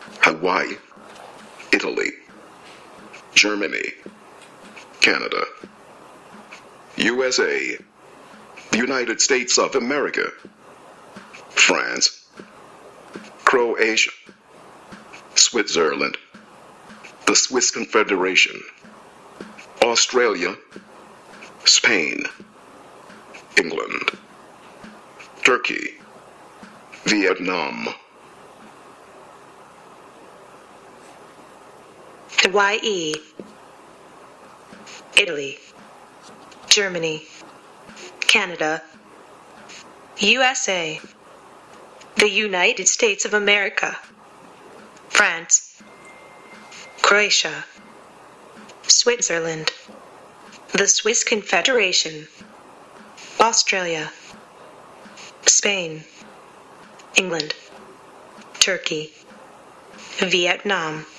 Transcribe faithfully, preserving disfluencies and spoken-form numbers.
Hawaii, Italy, Germany, Canada, U S A, the United States of America, France, Croatia, Switzerland, the Swiss Confederation, Australia, Spain, England, Turkey, Vietnam, Hawaii, Italy, Germany, Canada, U S A, the United States of America, France, Croatia, Switzerland, the Swiss Confederation, Australia, Spain, England, Turkey, Vietnam.